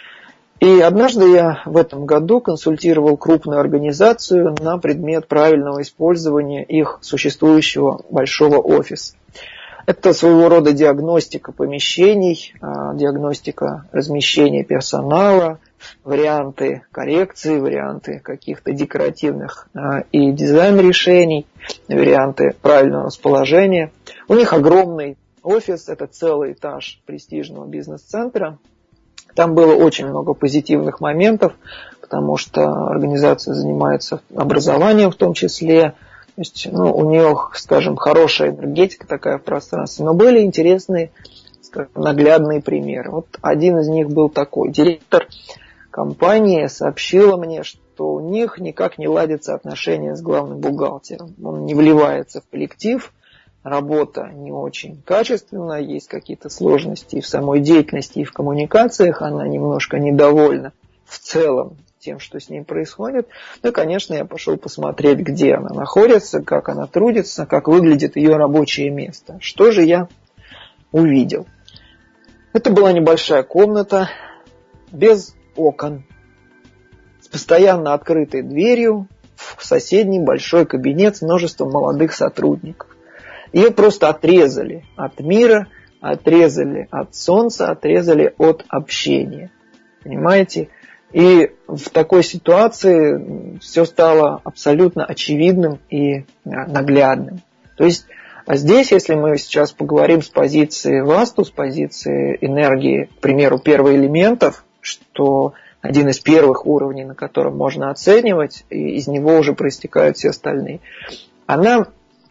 И однажды я в этом году консультировал крупную организацию на предмет правильного использования их существующего большого офиса. Это своего рода диагностика помещений, диагностика размещения персонала, варианты коррекции, варианты каких-то декоративных и дизайн-решений, варианты правильного расположения. У них огромный офис, это целый этаж престижного бизнес-центра. Там было очень много позитивных моментов, потому что организация занимается образованием в том числе. То есть, у нее, скажем, хорошая энергетика такая в пространстве. Но были интересные, скажем, наглядные примеры. Вот один из них был такой. Директор компании сообщила мне, что у них никак не ладятся отношения с главным бухгалтером. Он не вливается в коллектив, работа не очень качественная, есть какие-то сложности и в самой деятельности, и в коммуникациях. Она немножко недовольна в целом тем, что с ней происходит. Ну и, конечно, я пошел посмотреть, где она находится, как она трудится, как выглядит ее рабочее место. Что же я увидел? Это была небольшая комната, без окон, с постоянно открытой дверью в соседний большой кабинет с множеством молодых сотрудников. Ее просто отрезали от мира, отрезали от солнца, отрезали от общения. Понимаете? И в такой ситуации все стало абсолютно очевидным и наглядным. То есть здесь, если мы сейчас поговорим с позиции ВАСТу, с позиции энергии, к примеру, первоэлементов, что один из первых уровней, на котором можно оценивать, и из него уже проистекают все остальные, она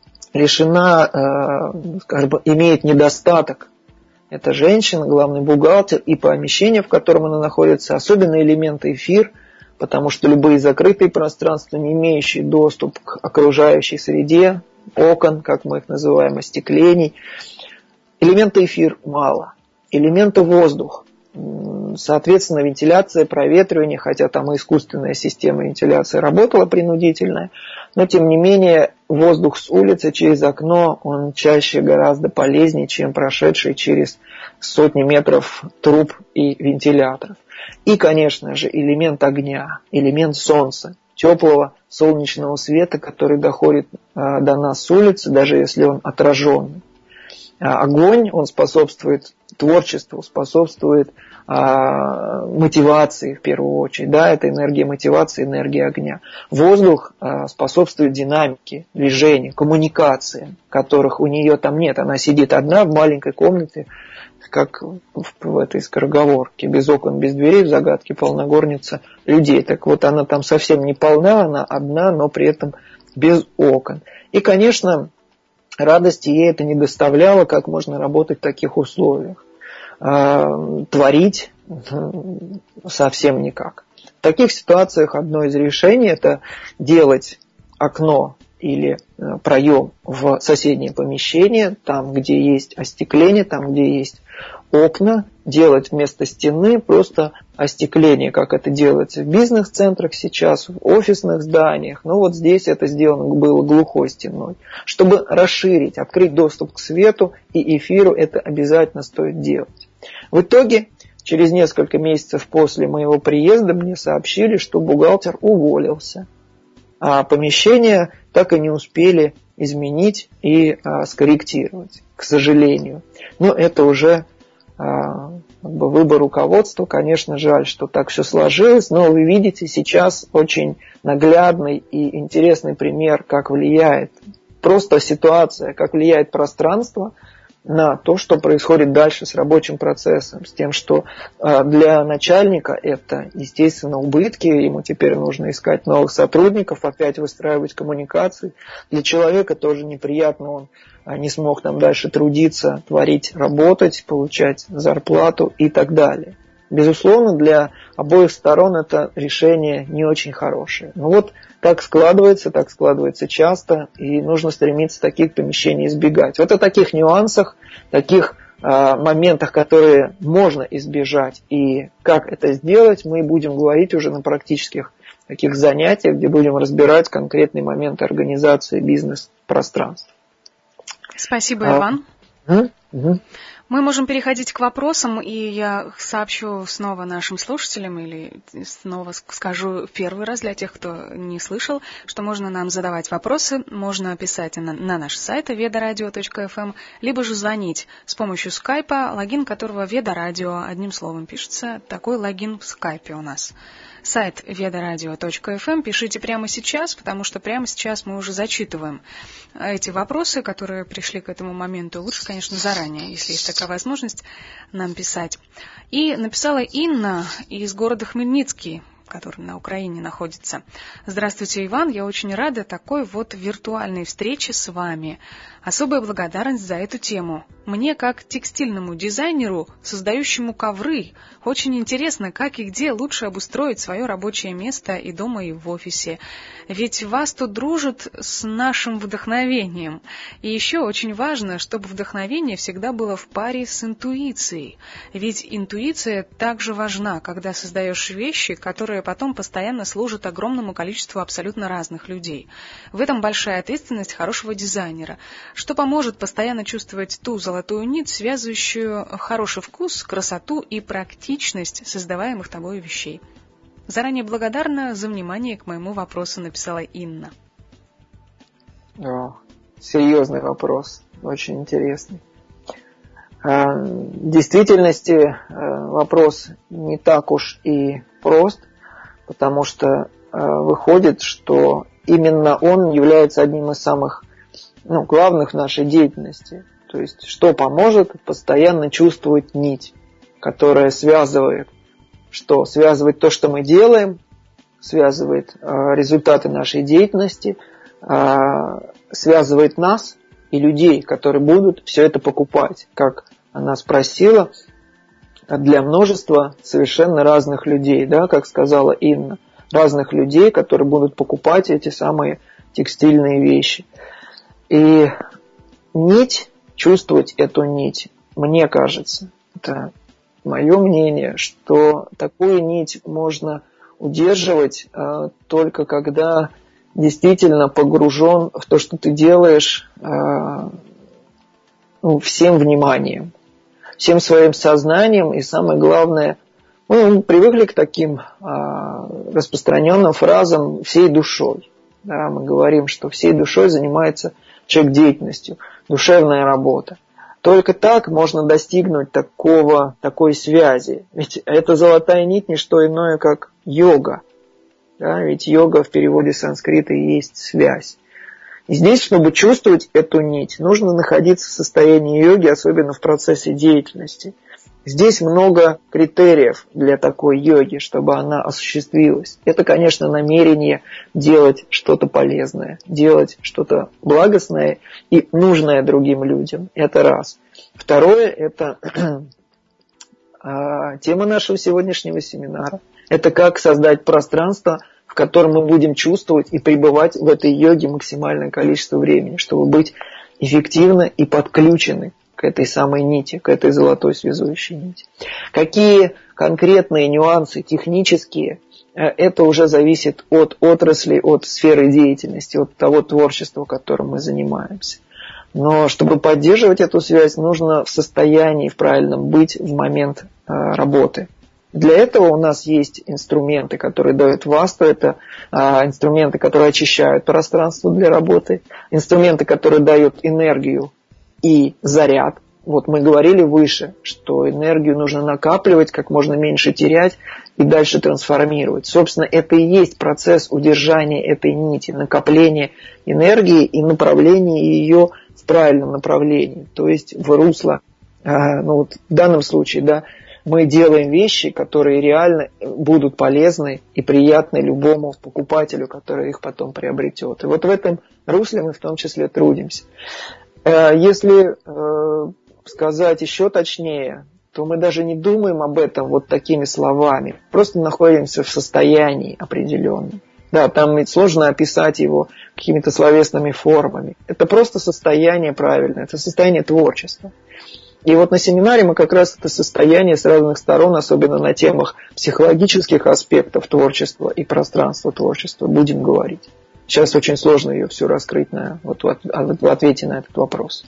лишена, скажем, имеет недостаток. Это женщина, главный бухгалтер, и помещение, в котором она находится, особенно элемент эфир, потому что любые закрытые пространства, не имеющие доступ к окружающей среде, окон, как мы их называем, остеклений, элемента эфир мало, элемента воздух. Соответственно, вентиляция, проветривание, хотя там и искусственная система вентиляции работала принудительная, но тем не менее воздух с улицы через окно, он чаще гораздо полезнее, чем прошедший через сотни метров труб и вентиляторов. И, конечно же, элемент огня, элемент солнца, теплого солнечного света, который доходит до нас с улицы, даже если он отраженный. Огонь, он способствует творчеству, способствует мотивации в первую очередь. Да, это энергия мотивации, энергия огня. Воздух способствует динамике, движению, коммуникации, которых у нее там нет. Она сидит одна в маленькой комнате, как в этой скороговорке, без окон, без дверей, в загадке полна горница людей. Так вот, она там совсем не полна, она одна, но при этом без окон. И, конечно, радости ей это не доставляло, как можно работать в таких условиях. Творить совсем никак. В таких ситуациях одно из решений – это делать окно или проем в соседнее помещение, там, где есть остекление, там, где есть окна, делать вместо стены просто остекление, как это делается в бизнес-центрах сейчас, в офисных зданиях. Но вот здесь это сделано было глухой стеной. Чтобы расширить, открыть доступ к свету и эфиру, это обязательно стоит делать. В итоге, через несколько месяцев после моего приезда мне сообщили, что бухгалтер уволился, а помещение так и не успели изменить и скорректировать, к сожалению. Но это уже выбор руководства. Конечно, жаль, что так все сложилось, но вы видите сейчас очень наглядный и интересный пример, как влияет просто ситуация, как влияет пространство на то, что происходит дальше с рабочим процессом, с тем, что для начальника это, естественно, убытки, ему теперь нужно искать новых сотрудников, опять выстраивать коммуникации. Для человека тоже неприятно, он не смог там дальше трудиться, творить, работать, получать зарплату и так далее. Безусловно, для обоих сторон это решение не очень хорошее. Но вот так складывается часто, и нужно стремиться таких помещений избегать. Вот о таких нюансах, таких моментах, которые можно избежать, и как это сделать, мы будем говорить уже на практических таких занятиях, где будем разбирать конкретные моменты организации бизнес-пространства. Спасибо, Иван. Мы можем переходить к вопросам, и я сообщу снова нашим слушателям, или снова скажу в первый раз для тех, кто не слышал, что можно нам задавать вопросы, можно писать на наш сайт vedoradio.fm, либо же звонить с помощью скайпа, логин которого Ведорадио, одним словом пишется, такой логин в скайпе у нас. Сайт vedoradio.fm, пишите прямо сейчас, потому что прямо сейчас мы уже зачитываем эти вопросы, которые пришли к этому моменту. Лучше, конечно, заранее, если есть такая возможность, нам писать. И написала Инна из города Хмельницкий, который на Украине находится. Здравствуйте, Иван, я очень рада такой вот виртуальной встрече с вами. Особая благодарность за эту тему. Мне, как текстильному дизайнеру, создающему ковры, очень интересно, как и где лучше обустроить свое рабочее место и дома, и в офисе. Ведь вас тут дружит с нашим вдохновением. И еще очень важно, чтобы вдохновение всегда было в паре с интуицией. Ведь интуиция также важна, когда создаешь вещи, которые потом постоянно служат огромному количеству абсолютно разных людей. В этом большая ответственность хорошего дизайнера, что поможет постоянно чувствовать ту золотую нить, связывающую хороший вкус, красоту и практичность создаваемых тобой вещей. Заранее благодарна за внимание к моему вопросу, написала Инна. Серьезный вопрос, очень интересный. В действительности вопрос не так уж и прост, потому что выходит, что именно он является одним из самых главных в нашей деятельности. То есть, что поможет постоянно чувствовать нить, которая связывает, связывает то, что мы делаем, связывает результаты нашей деятельности, связывает нас и людей, которые будут все это покупать, как она спросила, для множества совершенно разных людей, да, как сказала Инна, разных людей, которые будут покупать эти самые текстильные вещи. И нить, чувствовать эту нить, мне кажется, это мое мнение, что такую нить можно удерживать только когда действительно погружен в то, что ты делаешь, всем вниманием, всем своим сознанием, и самое главное, мы привыкли к таким распространенным фразам «всей душой». Да, мы говорим, что всей душой занимается человек деятельностью, душевная работа. Только так можно достигнуть такой связи. Ведь эта золотая нить не что иное, как йога. Да, ведь йога в переводе с санскрита и есть связь. И здесь, чтобы чувствовать эту нить, нужно находиться в состоянии йоги, особенно в процессе деятельности. Здесь много критериев для такой йоги, чтобы она осуществилась. Это, конечно, намерение делать что-то полезное, делать что-то благостное и нужное другим людям. Это раз. Второе, это тема нашего сегодняшнего семинара. Это как создать пространство, в котором мы будем чувствовать и пребывать в этой йоге максимальное количество времени, чтобы быть эффективны и подключены к этой самой нити, к этой золотой связующей нити. Какие конкретные нюансы технические, это уже зависит от отрасли, от сферы деятельности, от того творчества, которым мы занимаемся. Но чтобы поддерживать эту связь, нужно в состоянии в правильном быть в момент работы. Для этого у нас есть инструменты, которые дают ВАСТу, это инструменты, которые очищают пространство для работы, инструменты, которые дают энергию и заряд. Вот мы говорили выше, что энергию нужно накапливать, как можно меньше терять и дальше трансформировать. Собственно, это и есть процесс удержания этой нити, накопления энергии и направления ее в правильном направлении, то есть в русло. В данном случае, да, мы делаем вещи, которые реально будут полезны и приятны любому покупателю, который их потом приобретет. И вот в этом русле мы в том числе трудимся. Если сказать еще точнее, то мы даже не думаем об этом вот такими словами. Просто находимся в состоянии определенном. Да, там ведь сложно описать его какими-то словесными формами. Это просто состояние правильное, это состояние творчества. И вот на семинаре мы как раз это состояние с разных сторон, особенно на темах психологических аспектов творчества и пространства творчества, будем говорить. Сейчас очень сложно ее все раскрыть в ответе на этот вопрос.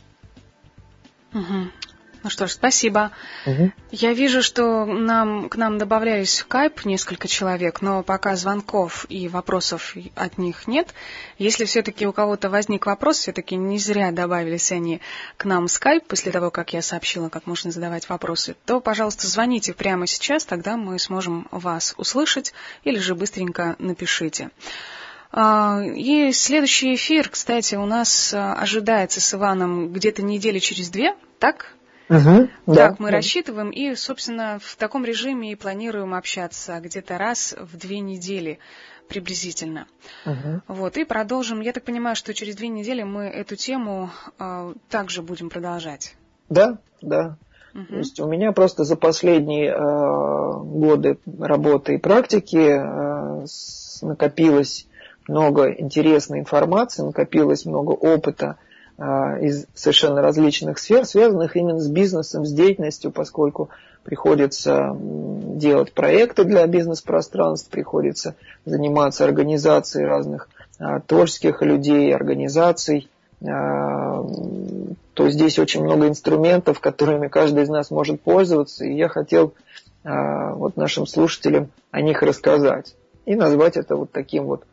Угу. Ну что ж, спасибо. Я вижу, что к нам добавлялись в Skype несколько человек, но пока звонков и вопросов от них нет. Если все-таки у кого-то возник вопрос, все-таки не зря добавились они к нам в Skype после того, как я сообщила, как можно задавать вопросы, то, пожалуйста, звоните прямо сейчас, тогда мы сможем вас услышать или же быстренько напишите. И следующий эфир, кстати, у нас ожидается с Иваном где-то недели через 2, так? Так мы рассчитываем и, собственно, в таком режиме и планируем общаться где-то раз в 2 недели приблизительно. Вот, и продолжим. Я так понимаю, что через 2 недели мы эту тему также будем продолжать. Да. То есть у меня просто за последние годы работы и практики накопилось много интересной информации, накопилось много опыта из совершенно различных сфер, связанных именно с бизнесом, с деятельностью, поскольку приходится делать проекты для бизнес-пространств, приходится заниматься организацией разных творческих людей, организаций. То здесь очень много инструментов, которыми каждый из нас может пользоваться, и я хотел нашим слушателям о них рассказать и назвать это вот таким вот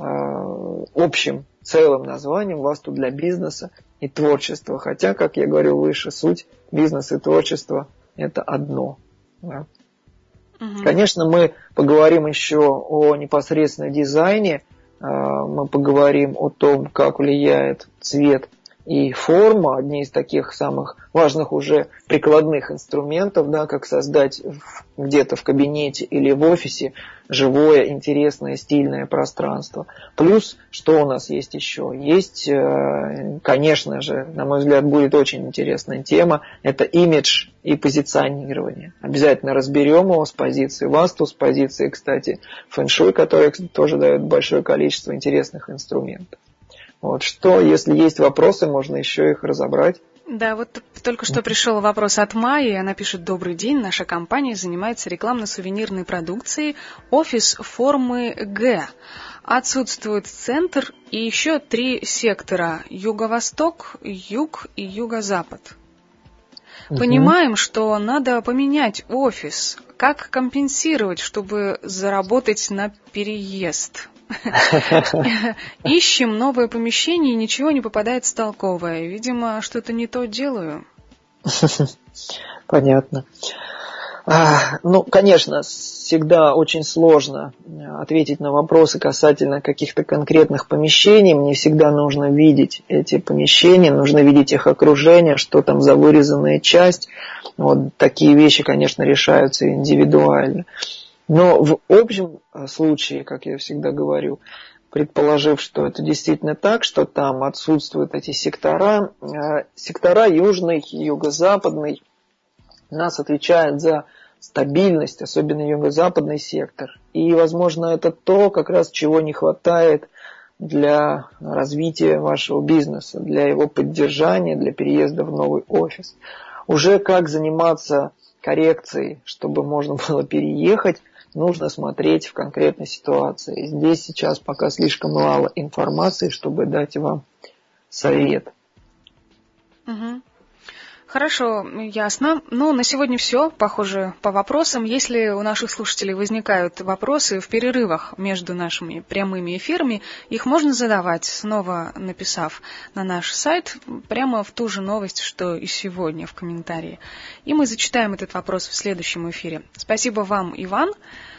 общим целым названием «Васту для бизнеса и творчества». Хотя, как я говорил выше, суть бизнеса и творчества – это одно. Да. Конечно, мы поговорим еще о непосредственно дизайне, мы поговорим о том, как влияет цвет и форма, одни из таких самых важных уже прикладных инструментов, да, как создать где-то в кабинете или в офисе живое, интересное, стильное пространство. Плюс, что у нас есть еще? Есть, конечно же, на мой взгляд, будет очень интересная тема, это имидж и позиционирование. Обязательно разберем его с позиции Васту, с позиции, кстати, фэн-шуй, который тоже дает большое количество интересных инструментов. Вот что, если есть вопросы, можно еще их разобрать. Да, вот только что пришел вопрос от Майи. Она пишет: «Добрый день, наша компания занимается рекламно-сувенирной продукцией «Офис формы Г». Отсутствует центр и еще 3 сектора – юго-восток, юг и юго-запад. Понимаем, что надо поменять офис. Как компенсировать, чтобы заработать на переезд?» Ищем новое помещение, и ничего не попадается толковое. Видимо, что-то не то делаю. Понятно. Конечно, всегда очень сложно ответить на вопросы касательно каких-то конкретных помещений. Мне всегда нужно видеть эти помещения, нужно видеть их окружение, что там за вырезанная часть. Вот такие вещи, конечно, решаются индивидуально. Но в общем случае, как я всегда говорю, предположив, что это действительно так, что там отсутствуют эти сектора, сектора южный, юго-западный, нас отвечает за стабильность, особенно юго-западный сектор. И, возможно, это то, как раз чего не хватает для развития вашего бизнеса, для его поддержания, для переезда в новый офис. Уже как заниматься коррекцией, чтобы можно было переехать, нужно смотреть в конкретной ситуации. Здесь сейчас пока слишком мало информации, чтобы дать вам совет. Угу. Хорошо, ясно. Ну, на сегодня все, похоже, по вопросам. Если у наших слушателей возникают вопросы в перерывах между нашими прямыми эфирами, их можно задавать, снова написав на наш сайт прямо в ту же новость, что и сегодня в комментарии. И мы зачитаем этот вопрос в следующем эфире. Спасибо вам, Иван.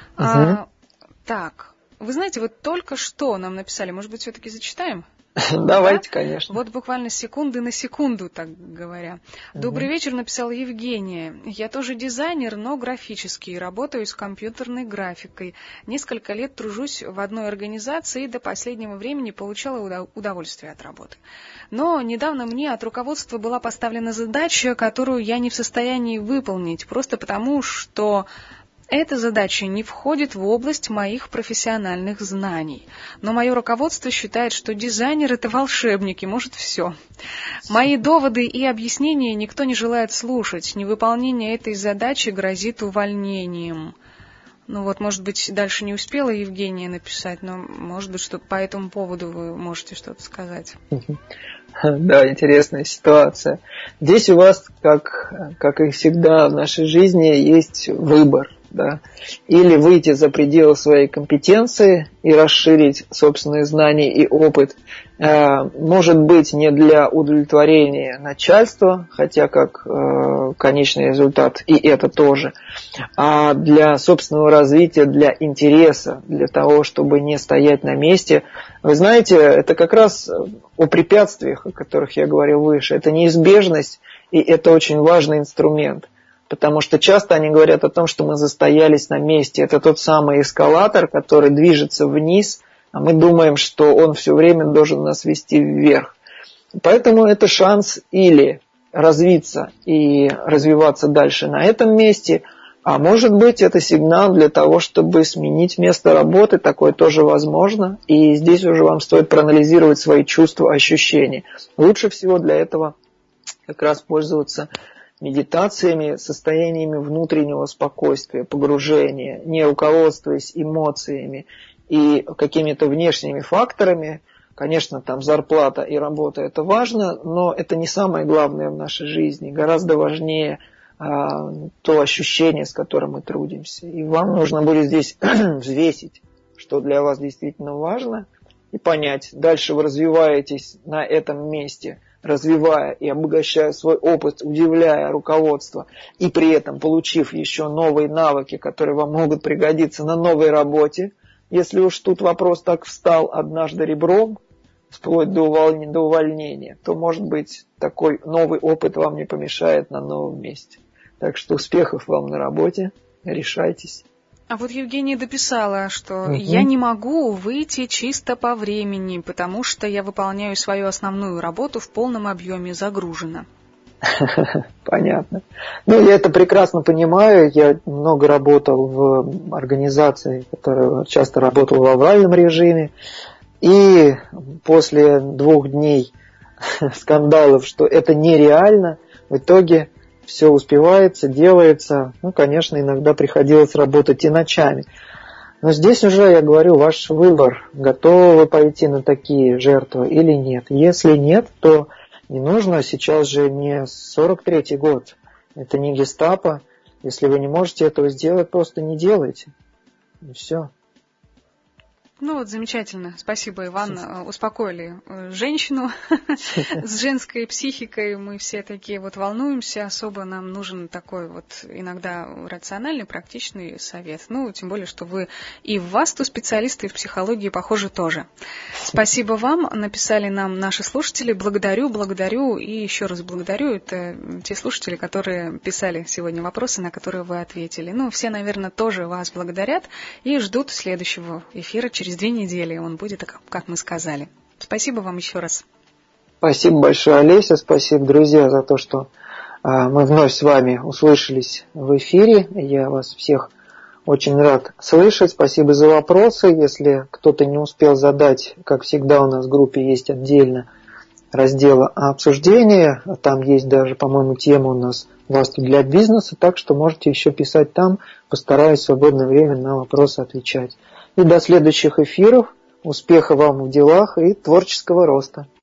Так, вы знаете, вот только что нам написали, может быть, все-таки зачитаем? Давайте, конечно. Вот буквально секунды на секунду, так говоря. Добрый вечер, написала Евгения. Я тоже дизайнер, но графический. Работаю с компьютерной графикой. Несколько лет тружусь в одной организации и до последнего времени получала удовольствие от работы. Но недавно мне от руководства была поставлена задача, которую я не в состоянии выполнить, просто потому, что эта задача не входит в область моих профессиональных знаний. Но мое руководство считает, что дизайнер – это волшебник и может все. Мои доводы и объяснения никто не желает слушать. Невыполнение этой задачи грозит увольнением. Ну вот, может быть, дальше не успела Евгения написать, но, может быть, что по этому поводу вы можете что-то сказать. Да, интересная ситуация. Здесь у вас, как и всегда в нашей жизни, есть выбор. Да? Или выйти за пределы своей компетенции и расширить собственные знания и опыт, может быть, не для удовлетворения начальства, хотя как конечный результат и это тоже, а для собственного развития, для интереса, для того, чтобы не стоять на месте. Вы знаете, это как раз о препятствиях, о которых я говорил выше. Это неизбежность, и это очень важный инструмент. Потому что часто они говорят о том, что мы застоялись на месте. Это тот самый эскалатор, который движется вниз, а мы думаем, что он все время должен нас вести вверх. Поэтому это шанс или развиться и развиваться дальше на этом месте, а может быть это сигнал для того, чтобы сменить место работы, такое тоже возможно. И здесь уже вам стоит проанализировать свои чувства, ощущения. Лучше всего для этого как раз пользоваться медитациями, состояниями внутреннего спокойствия, погружения, не руководствуясь эмоциями и какими-то внешними факторами. Конечно, там зарплата и работа – это важно, но это не самое главное в нашей жизни. Гораздо важнее то ощущение, с которым мы трудимся. И вам нужно будет здесь взвесить, что для вас действительно важно, и понять, дальше вы развиваетесь на этом месте – развивая и обогащая свой опыт, удивляя руководство, и при этом получив еще новые навыки, которые вам могут пригодиться на новой работе, если уж тут вопрос так встал однажды ребром, вплоть до увольнения, то, может быть, такой новый опыт вам не помешает на новом месте. Так что успехов вам на работе, решайтесь. А вот Евгения дописала, что я не могу выйти чисто по времени, потому что я выполняю свою основную работу в полном объеме, загружена. Понятно. Ну, я это прекрасно понимаю. Я много работал в организации, которая часто работала в авральном режиме. И после 2 дней скандалов, что это нереально, в итоге все успевается, делается. Ну, конечно, иногда приходилось работать и ночами. Но здесь уже, я говорю, ваш выбор. Готовы вы пойти на такие жертвы или нет. Если нет, то не нужно. Сейчас же не 43-й год. Это не гестапо. Если вы не можете этого сделать, просто не делайте. И все. Ну вот, замечательно. Спасибо, Иван. Успокоили женщину с женской психикой. Мы все такие вот волнуемся. Особо нам нужен такой вот иногда рациональный, практичный совет. Ну, тем более, что вы и в ВАСТу специалисты, и в психологии, похоже, тоже. Спасибо вам. Написали нам наши слушатели. Благодарю и еще раз благодарю. Это те слушатели, которые писали сегодня вопросы, на которые вы ответили. Ну, все, наверное, тоже вас благодарят и ждут следующего эфира через 2 недели. Он будет, как мы сказали. Спасибо вам еще раз. Спасибо большое, Олеся. Спасибо, друзья, за то, что мы вновь с вами услышались в эфире. Я вас всех очень рад слышать. Спасибо за вопросы. Если кто-то не успел задать, как всегда у нас в группе есть отдельно раздел обсуждения. Там есть даже, по-моему, тема у нас «Власти для бизнеса», так что можете еще писать там. Постараюсь в свободное время на вопросы отвечать. И до следующих эфиров. Успеха вам в делах и творческого роста.